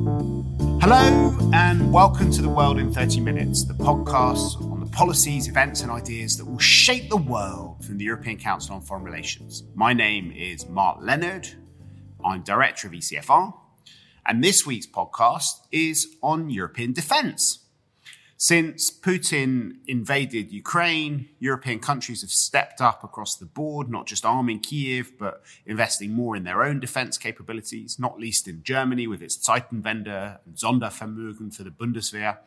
Hello and welcome to The World in 30 Minutes, the podcast on the policies, events and ideas that will shape the world from the European Council on Foreign Relations. My name is Mark Leonard. I'm Director of ECFR. And this week's podcast is on European defence. Since Putin invaded Ukraine, European countries have stepped up across the board, not just arming Kyiv, but investing more in their own defence capabilities, not least in Germany with its Zeitenwende and Sondervermögen for the Bundeswehr.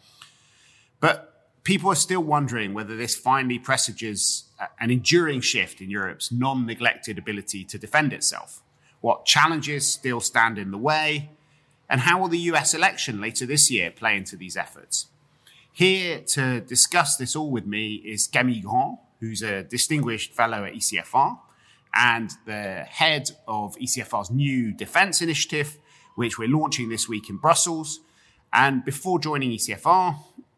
But people are still wondering whether this finally presages an enduring shift in Europe's non-neglected ability to defend itself. What challenges still stand in the way? And how will the US election later this year play into these efforts? Here to discuss this all with me is Camille Grand, who's a distinguished fellow at ECFR and the head of ECFR's new defence initiative, which we're launching this week in Brussels. And before joining ECFR,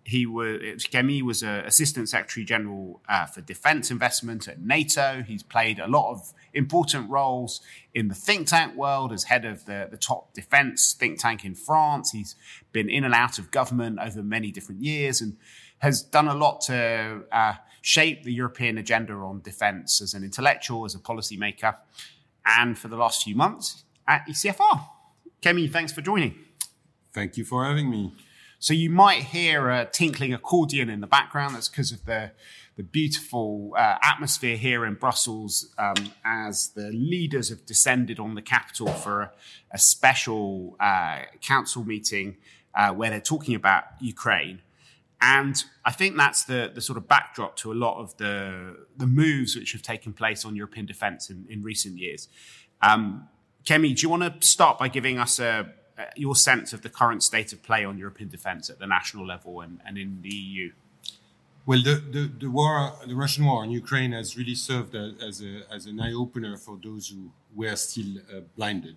Camille was Assistant Secretary General for Defence Investment at NATO. He's played a lot of important roles in the think tank world as head of the top defence think tank in France. He's been in and out of government over many different years and has done a lot to shape the European agenda on defence as an intellectual, as a policymaker, and for the last few months at ECFR. Camille, thanks for joining. Thank you for having me. So you might hear a tinkling accordion in the background. That's because of the beautiful atmosphere here in Brussels as the leaders have descended on the capital for a special council meeting where they're talking about Ukraine. And I think that's the sort of backdrop to a lot of the moves which have taken place on European defence in recent years. Kemi, do you want to start by giving us your sense of the current state of play on European defence at the national level and in the EU? Well, the Russian war in Ukraine has really served as an eye-opener for those who were still blinded.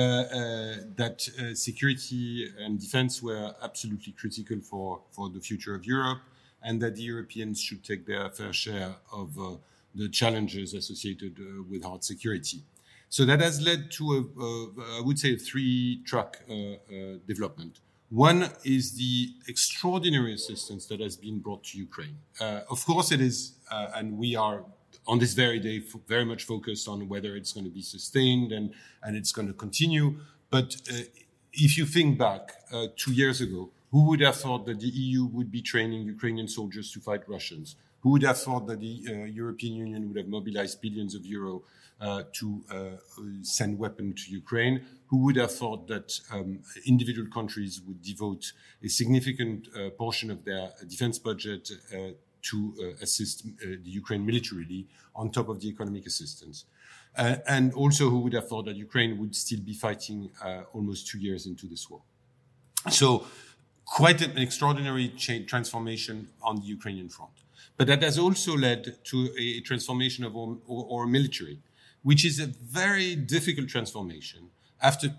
That security and defence were absolutely critical for the future of Europe, and that the Europeans should take their fair share of the challenges associated with hard security. So that has led to I would say, a three-track development. One is the extraordinary assistance that has been brought to Ukraine. Of course, it is, and we are on this very day very much focused on whether it's going to be sustained and it's going to continue. But if you think back 2 years ago, who would have thought that the EU would be training Ukrainian soldiers to fight Russians? Who would have thought that the European Union would have mobilized billions of euros to send weapons to Ukraine? Who would have thought that individual countries would devote a significant portion of their defense budget to assist the Ukraine militarily on top of the economic assistance? And also who would have thought that Ukraine would still be fighting almost 2 years into this war? So quite an extraordinary transformation on the Ukrainian front. But that has also led to a transformation of our military, which is a very difficult transformation. After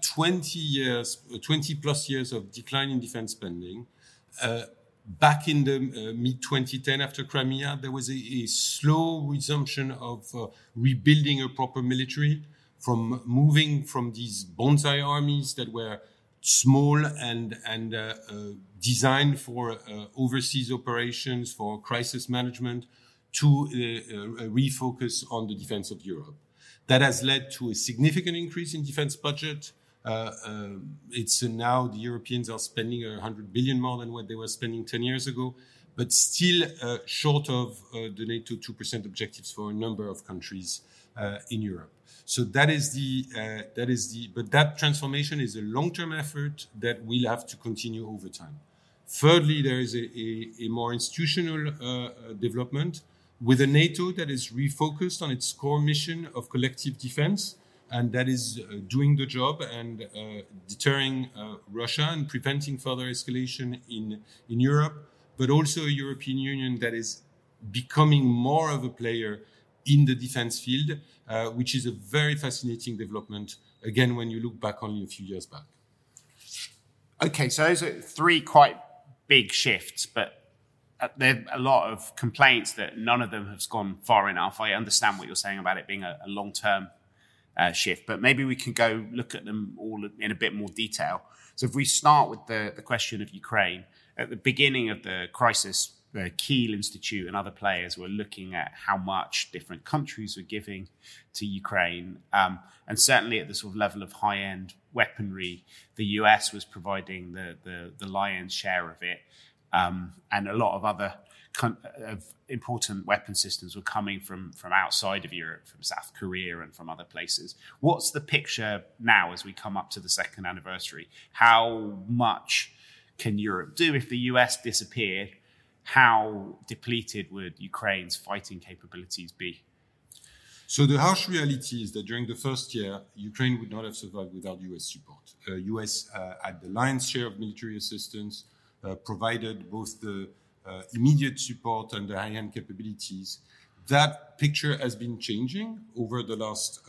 20 plus years of decline in defense spending, back in the mid-2010 after Crimea, there was a slow resumption of rebuilding a proper military, from moving from these bonsai armies that were small and designed for overseas operations, for crisis management, to a refocus on the defense of Europe. That has led to a significant increase in defense budget. It's now the Europeans are spending 100 billion more than what they were spending 10 years ago, but still short of the NATO 2% objectives for a number of countries in Europe. So but that transformation is a long-term effort that will have to continue over time. Thirdly, there is a more institutional development with a NATO that is refocused on its core mission of collective defense, and that is doing the job and deterring Russia and preventing further escalation in Europe, but also a European Union that is becoming more of a player in the defense field, which is a very fascinating development, again, when you look back only a few years back. Okay, so those are three quite big shifts, but there are a lot of complaints that none of them has gone far enough. I understand what you're saying about it being a long-term shift. But maybe we can go look at them all in a bit more detail. So if we start with the question of Ukraine, at the beginning of the crisis, the Kiel Institute and other players were looking at how much different countries were giving to Ukraine. And certainly at the sort of level of high-end weaponry, the US was providing the lion's share of it. And a lot of other important weapon systems were coming from outside of Europe, from South Korea and from other places. What's the picture now as we come up to the second anniversary? How much can Europe do if the US disappeared? How depleted would Ukraine's fighting capabilities be? So the harsh reality is that during the first year, Ukraine would not have survived without US support. US had the lion's share of military assistance, provided both the immediate support and the high-end capabilities. That picture has been changing over the last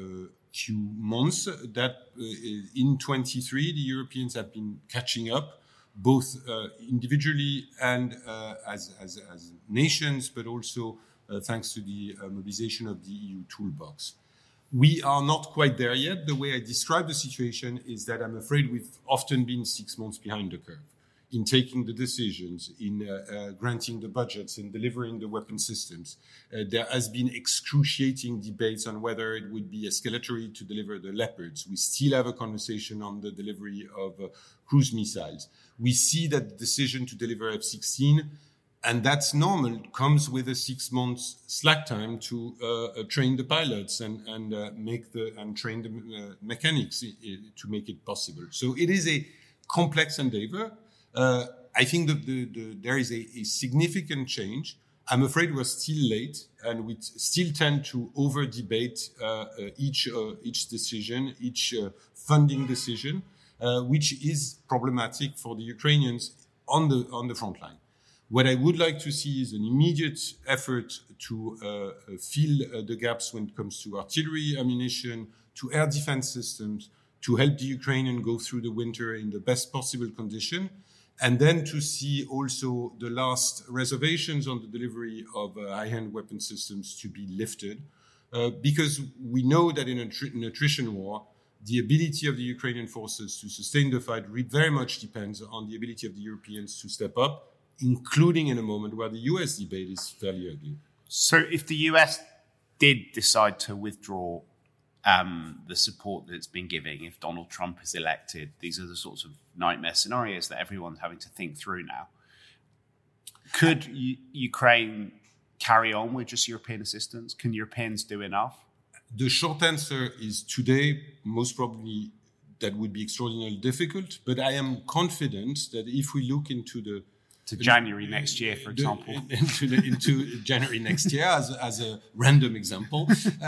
few months. That in 23, the Europeans have been catching up, both individually and as nations, but also thanks to the mobilization of the EU toolbox. We are not quite there yet. The way I describe the situation is that I'm afraid we've often been 6 months behind the curve in taking the decisions, in granting the budgets, in delivering the weapon systems. There has been excruciating debates on whether it would be escalatory to deliver the Leopards. We still have a conversation on the delivery of cruise missiles. We see that the decision to deliver F-16, and that's normal, comes with a 6 months slack time to train the pilots and train the mechanics to make it possible. So it is a complex endeavor. I think that there is a significant change. I'm afraid we're still late, and we still tend to over-debate each decision, each funding decision, which is problematic for the Ukrainians on the front line. What I would like to see is an immediate effort to fill the gaps when it comes to artillery, ammunition, to air defense systems, to help the Ukrainians go through the winter in the best possible condition. And then to see also the last reservations on the delivery of high-end weapon systems to be lifted, because we know that in an attrition war, the ability of the Ukrainian forces to sustain the fight very much depends on the ability of the Europeans to step up, including in a moment where the US debate is fairly ugly. So if the US did decide to withdraw the support that it's been giving, if Donald Trump is elected, these are the sorts of nightmare scenarios that everyone's having to think through now. Could Ukraine carry on with just European assistance? Can Europeans do enough? The short answer is today, most probably that would be extraordinarily difficult, but I am confident that if we look into January next year, for example. Into January next year, as a random example,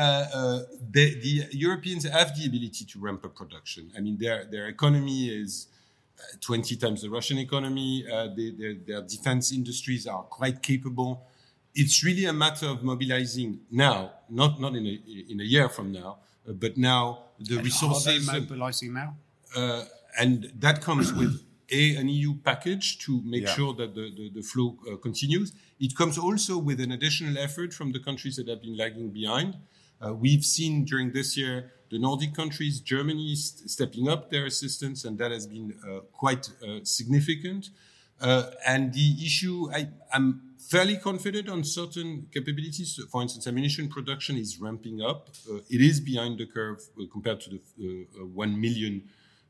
the Europeans have the ability to ramp up production. I mean, their economy is 20 times the Russian economy. Their defense industries are quite capable. It's really a matter of mobilizing now, not in a year from now, but now the resources. Are they mobilizing now? And that comes with an EU package to make sure that the flow continues. It comes also with an additional effort from the countries that have been lagging behind. We've seen during this year the Nordic countries, Germany stepping up their assistance, and that has been quite significant. And the issue, I'm fairly confident on certain capabilities. For instance, ammunition production is ramping up. It is behind the curve compared to the 1 million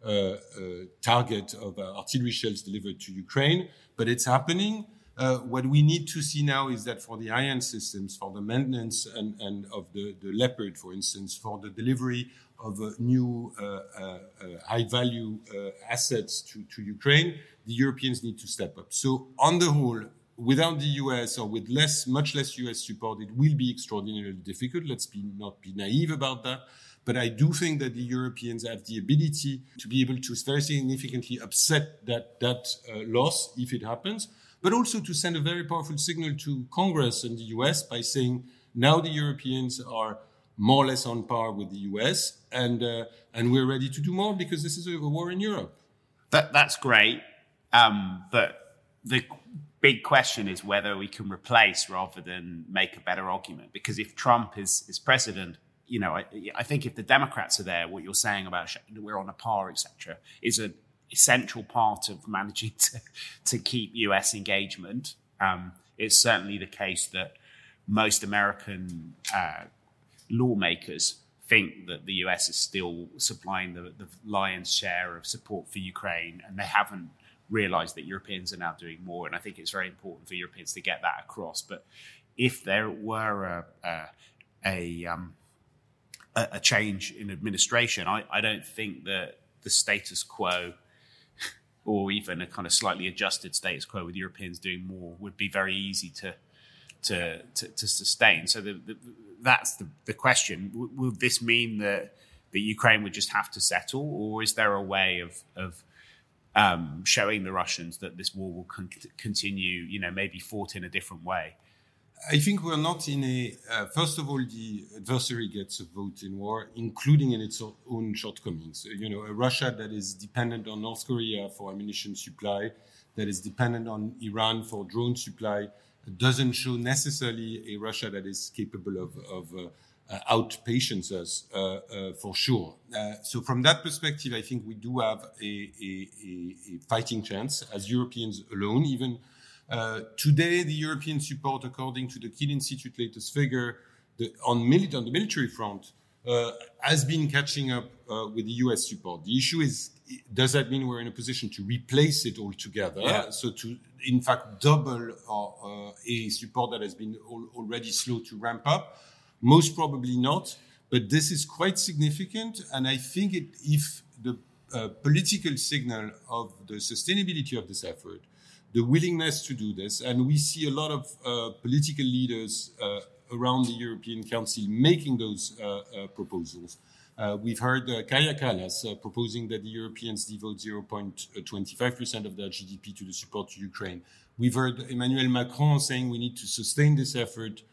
target of artillery shells delivered to Ukraine, but it's happening. What we need to see now is that for the high-end systems, for the maintenance and of the Leopard, for instance, for the delivery of new high-value assets to Ukraine, the Europeans need to step up. So on the whole, without the US or with much less US support, it will be extraordinarily difficult. Let's not be naive about that. But I do think that the Europeans have the ability to be able to very significantly upset that loss if it happens, but also to send a very powerful signal to Congress and the US by saying now the Europeans are more or less on par with the US and we're ready to do more because this is a war in Europe. That's great. But the big question is whether we can replace rather than make a better argument. Because if Trump is president, I think if the Democrats are there, what you're saying about we're on a par, etc., is an essential part of managing to keep US engagement. It's certainly the case that most American lawmakers think that the US is still supplying the lion's share of support for Ukraine, and they haven't realized that Europeans are now doing more. And I think it's very important for Europeans to get that across. But if there were a change in administration, I don't think that the status quo, or even a kind of slightly adjusted status quo with Europeans doing more, would be very easy to sustain. So that's the question. Will this mean that Ukraine would just have to settle, or is there a way of showing the Russians that this war will continue, maybe fought in a different way? I think we're not in a... first of all, the adversary gets a vote in war, including in its own shortcomings. A Russia that is dependent on North Korea for ammunition supply, that is dependent on Iran for drone supply, doesn't show necessarily a Russia that is capable of outpatience us, for sure. So from that perspective, I think we do have a fighting chance as Europeans alone. Even today, the European support, according to the Kiel Institute latest figure, on the military front, has been catching up with the US support. The issue is, does that mean we're in a position to replace it altogether? Yeah. So to, in fact, double a support that has been already slow to ramp up? Most probably not, but this is quite significant. And I think if the political signal of the sustainability of this effort, the willingness to do this, and we see a lot of political leaders around the European Council making those proposals. We've heard Kaja Kallas proposing that the Europeans devote 0.25% of their GDP to the support to Ukraine. We've heard Emmanuel Macron saying we need to sustain this effort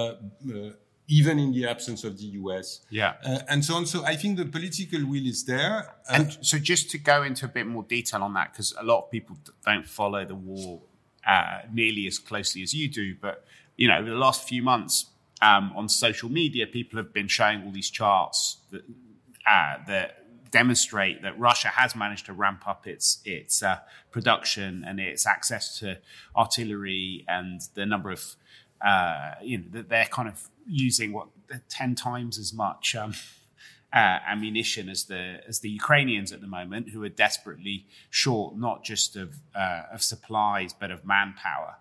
even in the absence of the US. Yeah. And so on. So I think the political will is there. And so just to go into a bit more detail on that, because a lot of people don't follow the war nearly as closely as you do, but, over the last few months on social media, people have been showing all these charts that demonstrate that Russia has managed to ramp up its production and its access to artillery, and the number of that they're kind of using 10 times as much ammunition as the Ukrainians at the moment, who are desperately short not just of supplies but of manpower.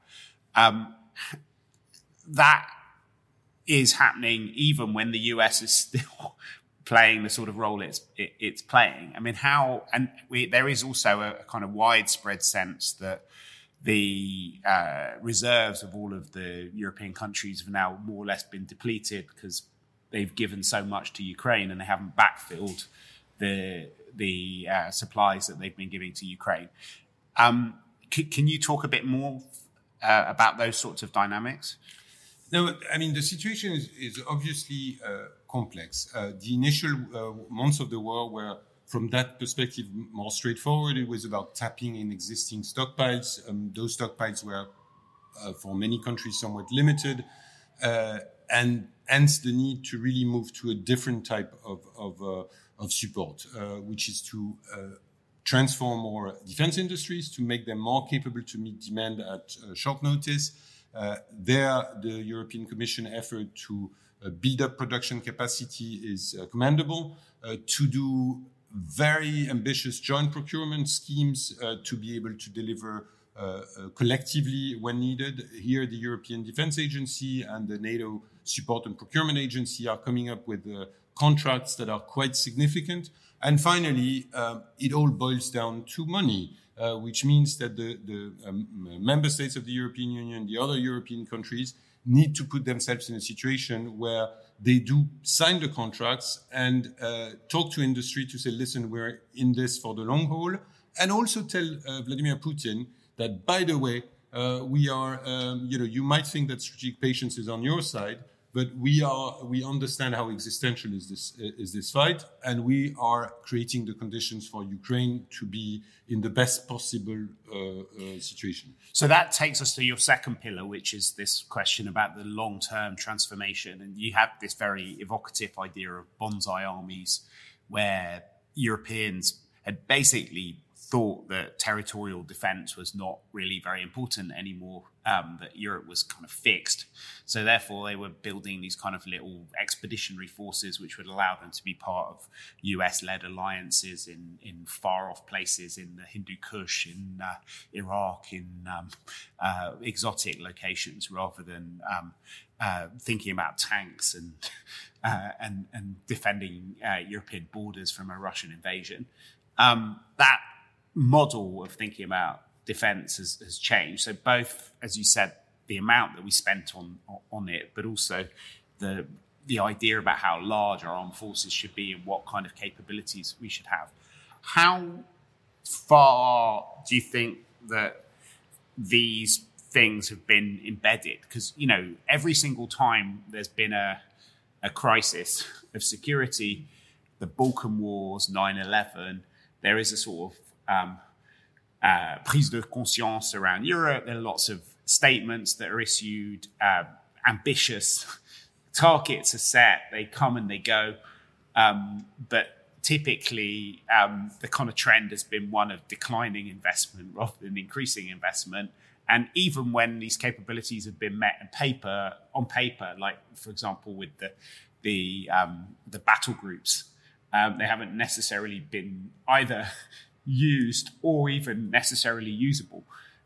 That is happening even when the US is still playing the sort of role it's playing. I mean, there is also a kind of widespread sense that the reserves of all of the European countries have now more or less been depleted because they've given so much to Ukraine and they haven't backfilled the supplies that they've been giving to Ukraine. Can you talk a bit more about those sorts of dynamics? No, I mean, the situation is obviously complex. The initial months of the war were, from that perspective, more straightforward. It was about tapping in existing stockpiles. Those stockpiles were, for many countries, somewhat limited, and hence the need to really move to a different type of support, which is to transform more defense industries, to make them more capable to meet demand at short notice. The European Commission effort to build up production capacity is commendable. To do very ambitious joint procurement schemes to be able to deliver collectively when needed. Here, the European Defence Agency and the NATO Support and Procurement Agency are coming up with contracts that are quite significant. And finally, it all boils down to money, which means that the member states of the European Union, the other European countries, need to put themselves in a situation where they do sign the contracts and talk to industry to say, listen, we're in this for the long haul. And also tell Vladimir Putin that, by the way, we are, you might think that strategic patience is on your side, But we understand how existential is this fight, and we are creating the conditions for Ukraine to be in the best possible situation. So that takes us to your second pillar, which is this question about the long-term transformation. And you have this very evocative idea of bonsai armies, where Europeans had basically thought that territorial defense was not really very important anymore, that Europe was kind of fixed. So therefore, they were building these kind of little expeditionary forces which would allow them to be part of US-led alliances in far-off places in the Hindu Kush, in Iraq, in exotic locations, rather than thinking about tanks and defending European borders from a Russian invasion. That model of thinking about defense has changed. So both, as you said, the amount that we spent on it, but also the idea about how large our armed forces should be and what kind of capabilities we should have. How far do you think that these things have been embedded? Because, you know, every single time there's been a crisis of security, the Balkan Wars, 9/11, there is a sort of prise de conscience around Europe. There are lots of statements that are issued, ambitious targets are set, they come and they go. But typically, the kind of trend has been one of declining investment rather than increasing investment. And even when these capabilities have been met on paper, like, for example, with the battle groups, they haven't necessarily been either used or even necessarily usable.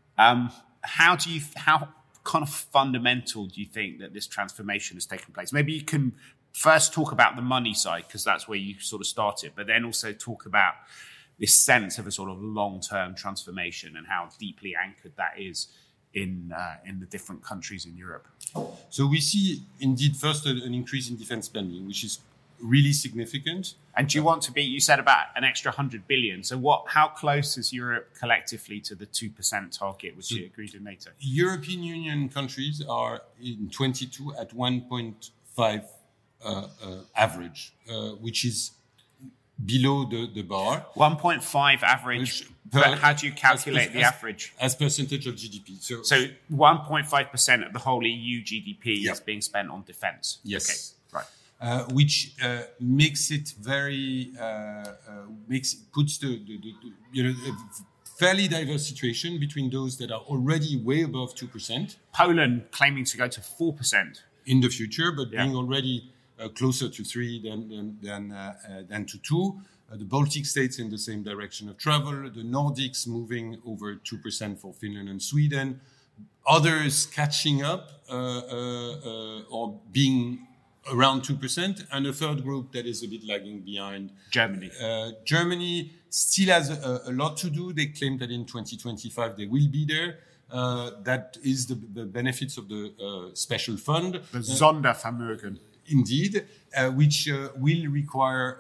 How kind of fundamental do you think that this transformation has taken place? Maybe you can first talk about the money side, because that's where you sort of started, but then also talk about this sense of a sort of long-term transformation and how deeply anchored that is in the different countries in Europe. So we see indeed first an increase in defense spending, which is really significant. And do you want to be, you said about an extra 100 billion. So how close is Europe collectively to the 2% target, which you agreed in NATO? European Union countries are in 22 at 1.5 average, which is below the bar. 1.5 average. But how do you calculate the average? As percentage of GDP. So 1.5% of the whole EU GDP is being spent on defense. Yes. Okay. Right. Which makes it very puts the fairly diverse situation between those that are already way above 2%. Poland claiming to go to 4% in the future, but being already closer to 3 than to 2. The Baltic states in the same direction of travel. The Nordics moving over 2% for Finland and Sweden. Others catching up or being around 2%, and a third group that is a bit lagging behind. Germany. Germany still has a lot to do. They claim that in 2025 they will be there. That is the benefits of the special fund. The Sondervermögen. Indeed, which will require,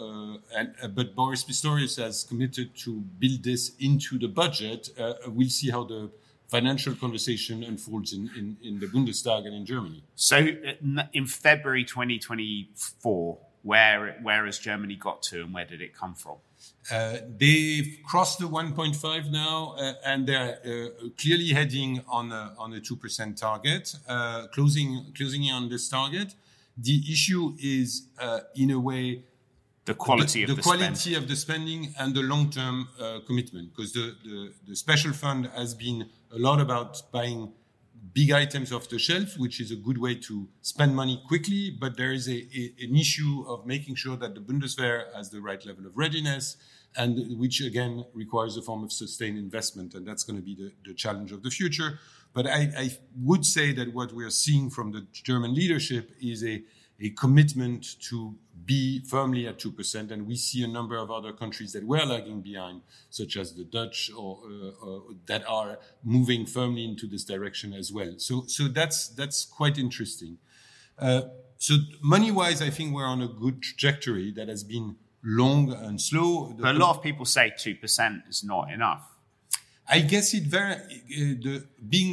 but Boris Pistorius has committed to build this into the budget. We'll see how the financial conversation unfolds in the Bundestag and in Germany. So in February 2024, where has Germany got to and where did it come from? They've crossed the 1.5 now, and they're clearly heading on a 2% target, closing in on this target. The issue is, in a way, the quality of the spending and the long-term commitment, because the special fund has been a lot about buying big items off the shelf, which is a good way to spend money quickly, but there is an issue of making sure that the Bundeswehr has the right level of readiness, and which again requires a form of sustained investment, and that's going to be the challenge of the future. But I would say that what we are seeing from the German leadership is a commitment to be firmly at 2%, and we see a number of other countries that were lagging behind, such as the Dutch, or that are moving firmly into this direction as well. So that's quite interesting. So money-wise, I think we're on a good trajectory that has been long and slow. But a lot of people say 2% is not enough. I guess being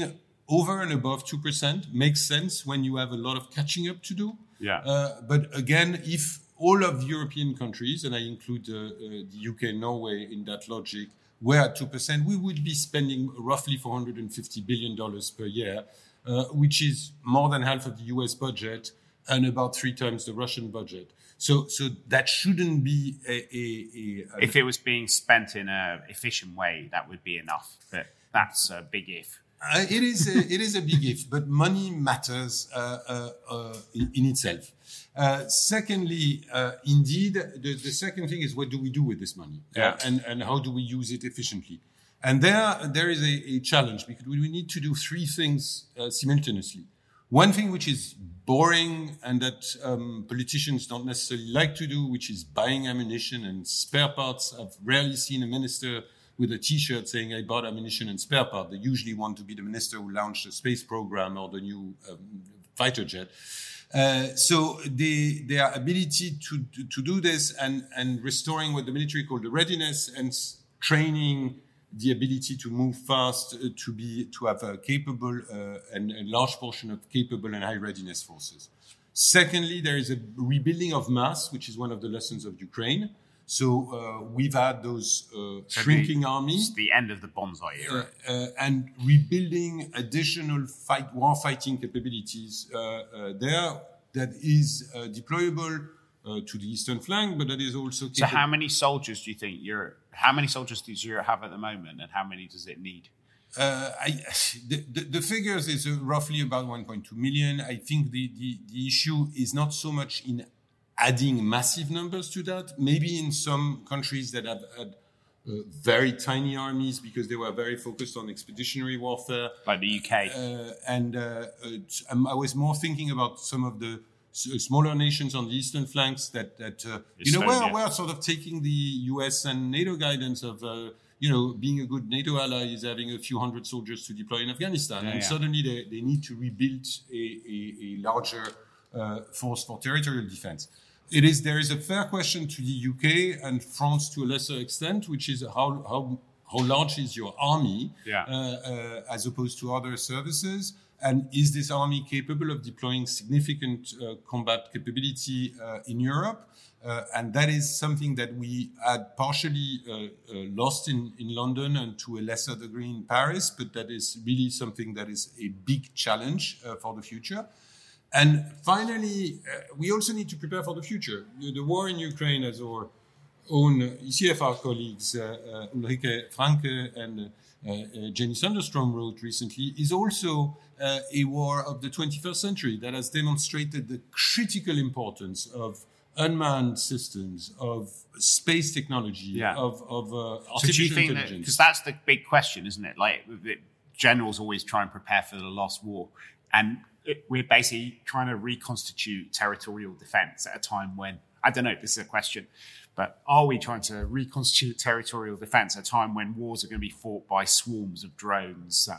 over and above 2% makes sense when you have a lot of catching up to do. Yeah. But again, if all of European countries, and I include the UK and Norway in that logic, were at 2%, we would be spending roughly $450 billion per year, which is more than half of the US budget and about 3 times the Russian budget. So that shouldn't be if it was being spent in an efficient way, that would be enough. But that's a big if. It is a big if, but money matters in itself. Secondly, indeed, the second thing is, what do we do with this money? And how do we use it efficiently? And there is a challenge, because we need to do 3 things simultaneously. One thing which is boring and that politicians don't necessarily like to do, which is buying ammunition and spare parts. I've rarely seen a minister with a T-shirt saying, I bought ammunition and spare part. They usually want to be the minister who launched the space program or the new fighter jet. So their ability to do this and restoring what the military called the readiness and training the ability to move fast, to have a capable and a large portion of capable and high readiness forces. Secondly, there is a rebuilding of mass, which is one of the lessons of Ukraine. So we've had those shrinking armies. The end of the bonsai era. And rebuilding additional war-fighting capabilities there that is deployable to the eastern flank, but that is also capable. So how many soldiers do you think how many soldiers does Europe have at the moment, and how many does it need? The figures is roughly about 1.2 million. I think the issue is not so much in adding massive numbers to that. Maybe in some countries that have had very tiny armies because they were very focused on expeditionary warfare. Like the UK. I was more thinking about some of the smaller nations on the eastern flanks that we're sort of taking the US and NATO guidance of, being a good NATO ally is having a few hundred soldiers to deploy in Afghanistan. Suddenly they need to rebuild a larger force for territorial defense. There is a fair question to the UK and France to a lesser extent, which is how large is your army as opposed to other services, and is this army capable of deploying significant combat capability in Europe? And that is something that we had partially lost in London and to a lesser degree in Paris, but that is really something that is a big challenge for the future. And finally, we also need to prepare for the future. The war in Ukraine, as our own ECFR colleagues, Ulrike Franke and Jenny Sunderstrom wrote recently, is also a war of the 21st century that has demonstrated the critical importance of unmanned systems, of space technology, of artificial intelligence. Because that's the big question, isn't it? Like, generals always try and prepare for the lost war. And we're basically trying to reconstitute territorial defense at a time when, I don't know, this is a question, but are we trying to reconstitute territorial defense at a time when wars are going to be fought by swarms of drones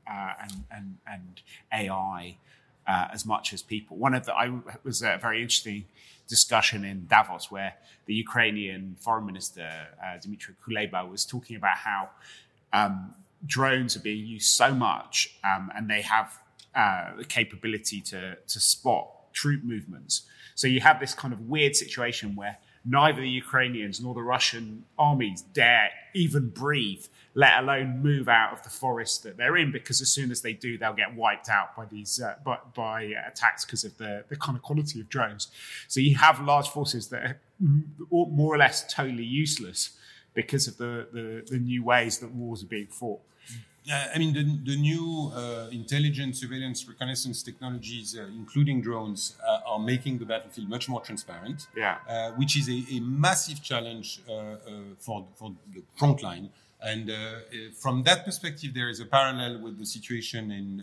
and AI as much as people? Was a very interesting discussion in Davos where the Ukrainian foreign minister, Dmitry Kuleba, was talking about how drones are being used so much and they have the capability to spot troop movements. So you have this kind of weird situation where neither the Ukrainians nor the Russian armies dare even breathe, let alone move out of the forest that they're in, because as soon as they do, they'll get wiped out by these by attacks because of the kind of quality of drones. So you have large forces that are more or less totally useless because of the new ways that wars are being fought. I mean, the new intelligence, surveillance, reconnaissance technologies, including drones, are making the battlefield much more transparent, which is a massive challenge for the front line. And from that perspective, there is a parallel with the situation in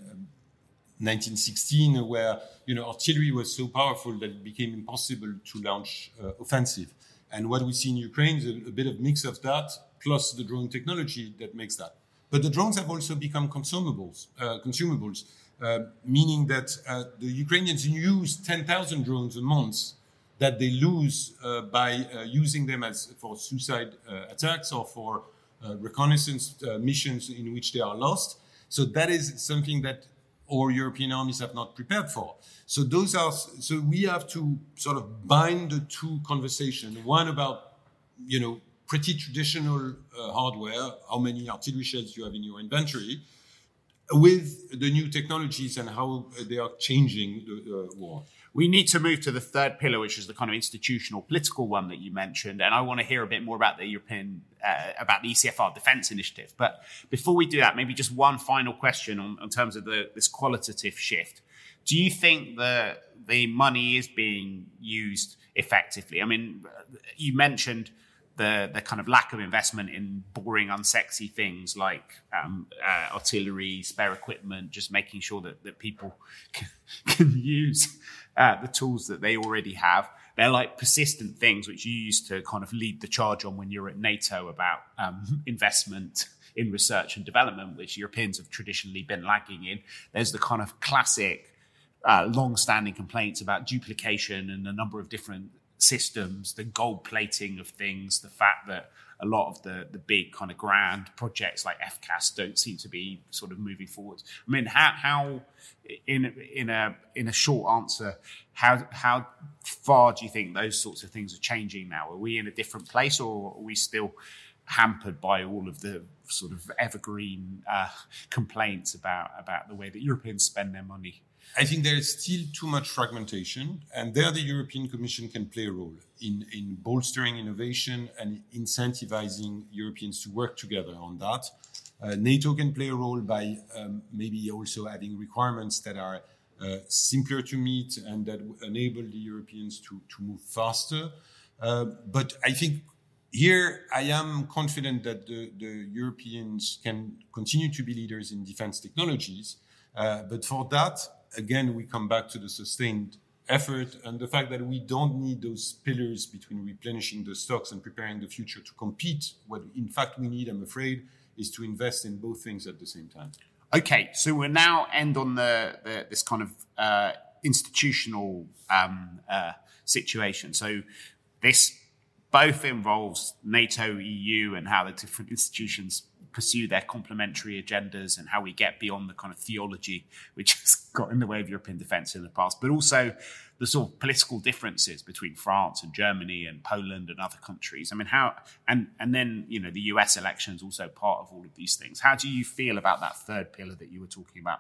1916, where artillery was so powerful that it became impossible to launch offensive. And what we see in Ukraine is a bit of mix of that, plus the drone technology that makes that. But the drones have also become consumables, meaning that the Ukrainians use 10,000 drones a month that they lose by using them for suicide attacks or for reconnaissance missions in which they are lost. So that is something that or European armies have not prepared for. So we have to sort of bind the two conversations. One about, pretty traditional hardware, how many artillery shells you have in your inventory, with the new technologies and how they are changing the war. We need to move to the third pillar, which is the kind of institutional, political one that you mentioned. And I want to hear a bit more about the about the ECFR defence initiative. But before we do that, maybe just one final question on terms of this qualitative shift. Do you think the money is being used effectively? I mean, you mentioned the kind of lack of investment in boring, unsexy things like artillery, spare equipment, just making sure that people can use the tools that they already have. They're like persistent things which you used to kind of lead the charge on when you're at NATO about investment in research and development, which Europeans have traditionally been lagging in. There's the kind of classic long-standing complaints about duplication and a number of different systems, the gold plating of things, the fact that a lot of the big kind of grand projects like FCAS don't seem to be sort of moving forward. I mean, how in a short answer, how far do you think those sorts of things are changing now? Are we in a different place, or are we still hampered by all of the sort of evergreen complaints about the way that Europeans spend their money? I think there is still too much fragmentation, and there the European Commission can play a role in bolstering innovation and incentivizing Europeans to work together on that. NATO can play a role by maybe also having requirements that are simpler to meet and that enable the Europeans to move faster. But I think here I am confident that the Europeans can continue to be leaders in defense technologies. But for that, again, we come back to the sustained effort and the fact that we don't need those pillars between replenishing the stocks and preparing the future to compete. What, in fact, we need, I'm afraid, is to invest in both things at the same time. Okay, so we'll now end on this kind of institutional situation. So this both involves NATO, EU, and how the different institutions pursue their complementary agendas and how we get beyond the kind of theology which has got in the way of European defence in the past, but also the sort of political differences between France and Germany and Poland and other countries. I mean, how and then the US election is also part of all of these things. How do you feel about that third pillar that you were talking about?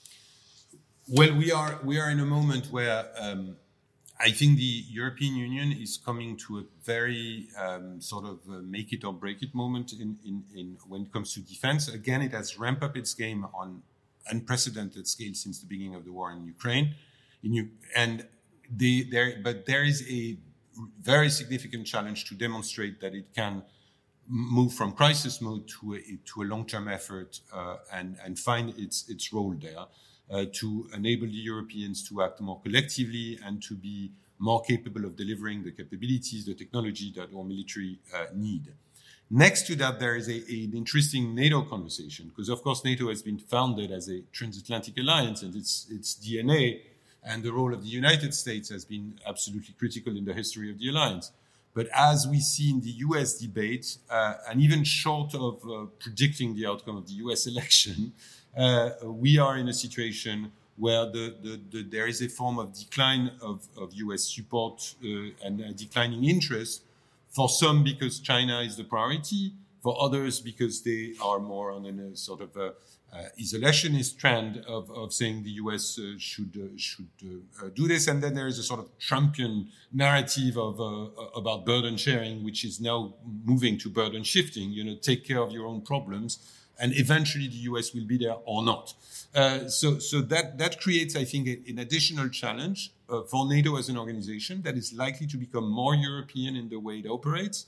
Well, we are in a moment where I think the European Union is coming to a very sort of make it or break it moment in when it comes to defense. Again, it has ramped up its game on unprecedented scale since the beginning of the war in Ukraine. But there is a very significant challenge to demonstrate that it can move from crisis mode to a long-term effort and find its role there. To enable the Europeans to act more collectively and to be more capable of delivering the capabilities, the technology that our military need. Next to that, there is an interesting NATO conversation, because of course NATO has been founded as a transatlantic alliance, and its DNA and the role of the United States has been absolutely critical in the history of the alliance. But as we see in the US debate, and even short of predicting the outcome of the US election, we are in a situation where there is a form of decline of US support and a declining interest, for some because China is the priority, for others because they are more on a sort of isolationist trend of saying the US should do this. And then there is a sort of Trumpian narrative about burden sharing, which is now moving to burden shifting, take care of your own problems. And eventually the US will be there or not. So that creates, I think, an additional challenge for NATO as an organization that is likely to become more European in the way it operates.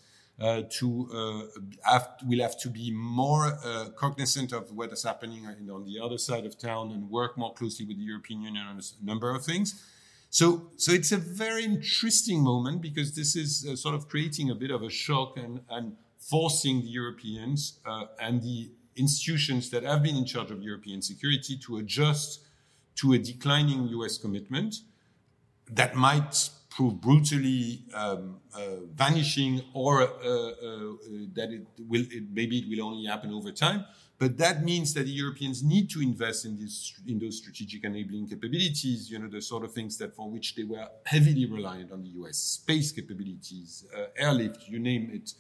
We'll have to be more cognizant of what is happening on the other side of town and work more closely with the European Union on a number of things. So it's a very interesting moment, because this is sort of creating a bit of a shock and forcing the Europeans and the institutions that have been in charge of European security to adjust to a declining US commitment that might prove brutally vanishing, or that maybe it will only happen over time. But that means that the Europeans need to invest in those strategic enabling capabilities, the sort of things that for which they were heavily reliant on the US: space capabilities, airlift, you name it.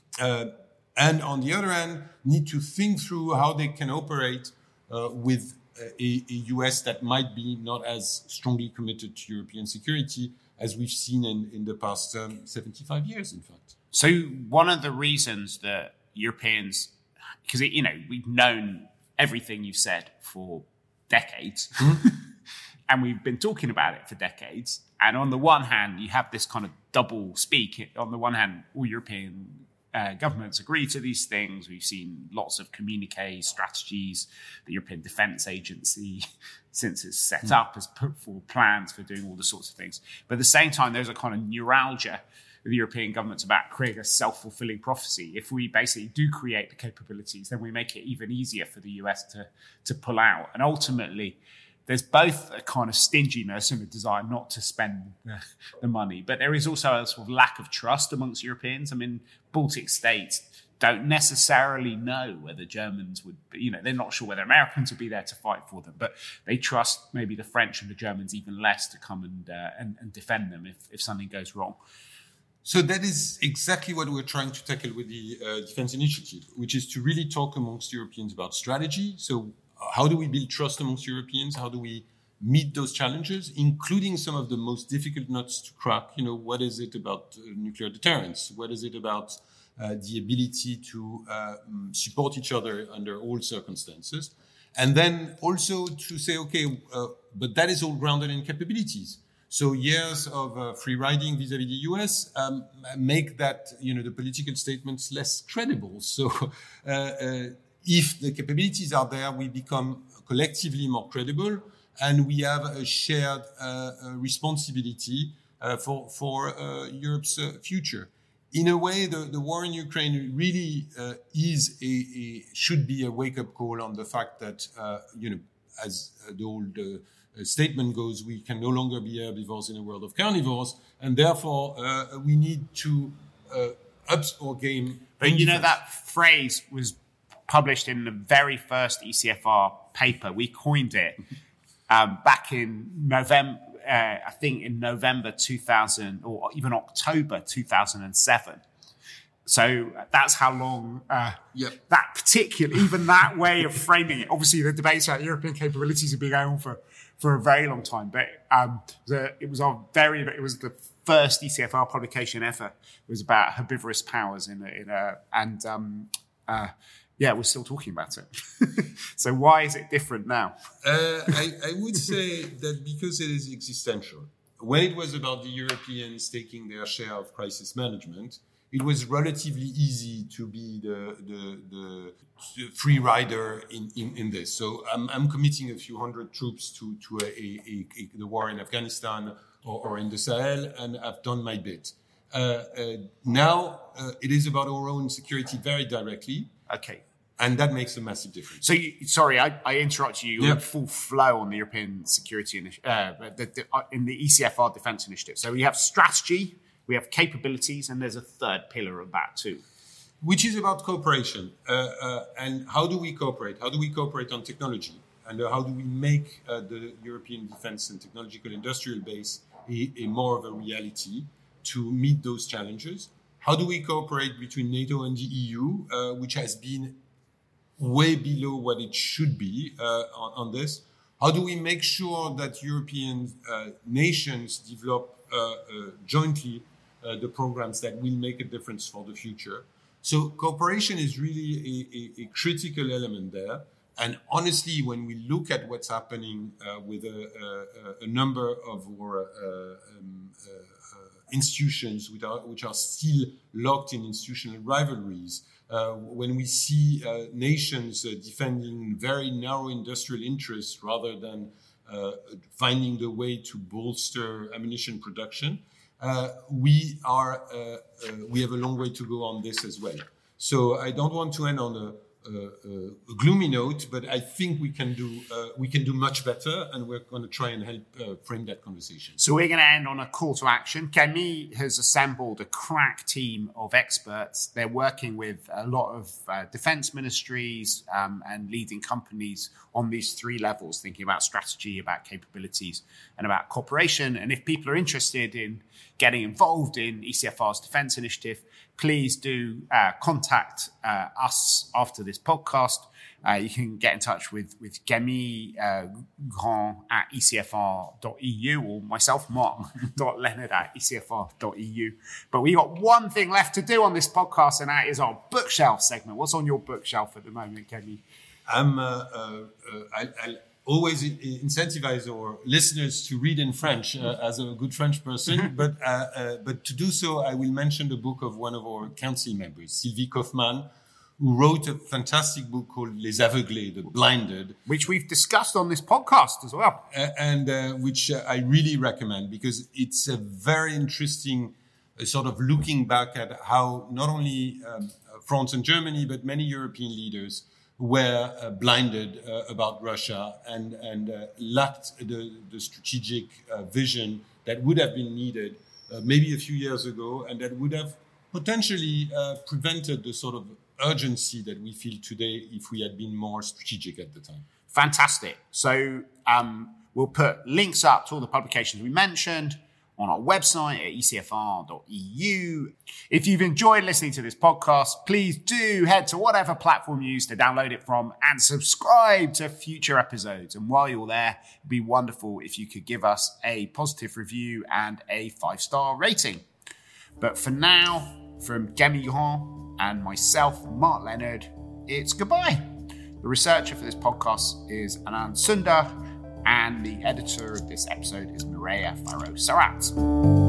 And on the other hand, need to think through how they can operate with a US that might be not as strongly committed to European security as we've seen in the past 75 years, in fact. So one of the reasons that Europeans, because we've known everything you've said for decades, and we've been talking about it for decades. And on the one hand, you have this kind of double speak. On the one hand, all European governments agree to these things. We've seen lots of communiques, strategies. The European Defence Agency, since it's set up, has put forward plans for doing all the sorts of things. But at the same time, there's a kind of neuralgia of the European governments about creating a self-fulfilling prophecy. If we basically do create the capabilities, then we make it even easier for the US to pull out. And ultimately, there's both a kind of stinginess and a desire not to spend the money, but there is also a sort of lack of trust amongst Europeans. I mean, Baltic states don't necessarily know whether Germans would, they're not sure whether Americans would be there to fight for them, but they trust maybe the French and the Germans even less to come and defend them if something goes wrong. So that is exactly what we're trying to tackle with the Defense Initiative, which is to really talk amongst Europeans about strategy. So how do we build trust amongst Europeans? How do we meet those challenges, including some of the most difficult nuts to crack? What is it about nuclear deterrence? What is it about the ability to support each other under all circumstances? And then also to say, okay, but that is all grounded in capabilities. So years of free riding vis-à-vis the US make that, the political statements less credible. So if the capabilities are there, we become collectively more credible, and we have a shared responsibility for Europe's future. In a way, the war in Ukraine really should be a wake-up call on the fact that, as the old statement goes, we can no longer be herbivores in a world of carnivores, and therefore we need to up our game. But that phrase was published in the very first ECFR paper. We coined it back in November, I think in November 2000 or even October 2007. So that's how long that particular, even that way of framing it. Obviously, the debates about European capabilities have been going on for a very long time. But it was the first ECFR publication ever. It was about herbivorous powers we're still talking about it. So why is it different now? I would say that because it is existential. When it was about the Europeans taking their share of crisis management, it was relatively easy to be the free rider in this. So I'm committing a few hundred troops to the war in Afghanistan or in the Sahel, and I've done my bit. Now it is about our own security very directly. Okay. And that makes a massive difference. So, I interrupted you. You're in full flow on the European security in the ECFR defence initiative. So we have strategy, we have capabilities, and there's a third pillar of that too, which is about cooperation. And how do we cooperate? How do we cooperate on technology? And how do we make the European defence and technological industrial base a more of a reality to meet those challenges? How do we cooperate between NATO and the EU, which has been way below what it should be on this? How do we make sure that European nations develop jointly the programs that will make a difference for the future? So cooperation is really a critical element there. And honestly, when we look at what's happening with a number of our institutions which are still locked in institutional rivalries, when we see nations defending very narrow industrial interests rather than finding the way to bolster ammunition production, we have a long way to go on this as well. So I don't want to end on gloomy note, but I think we can do much better, and we're going to try and help frame that conversation. So we're going to end on a call to action. Camille has assembled a crack team of experts. They're working with a lot of defense ministries and leading companies on these three levels, thinking about strategy, about capabilities, and about cooperation. And if people are interested in getting involved in ECFR's defense initiative, please do contact us after this podcast. You can get in touch with Camille Grand at ecfr.eu or myself, mark.leonard at ecfr.eu. But we got one thing left to do on this podcast, and that is our bookshelf segment. What's on your bookshelf at the moment, Camille? I'll always incentivize our listeners to read in French as a good French person, but to do so, I will mention the book of one of our council members, Sylvie Kaufmann, who wrote a fantastic book called Les Aveuglés, The Blinded. Which we've discussed on this podcast as well. And which I really recommend, because it's a very interesting sort of looking back at how not only France and Germany, but many European leaders were blinded about Russia and lacked the strategic vision that would have been needed maybe a few years ago, and that would have potentially prevented the sort of urgency that we feel today if we had been more strategic at the time. Fantastic. So we'll put links up to all the publications we mentioned on our website at ecfr.eu. If you've enjoyed listening to this podcast, please do head to whatever platform you use to download it from and subscribe to future episodes. And while you're there, it'd be wonderful if you could give us a positive review and a 5-star rating. But for now, from Camille Grand and myself, Mark Leonard, it's goodbye. The researcher for this podcast is Anand Sundar, and the editor of this episode is Mireya Farrow-Sarat.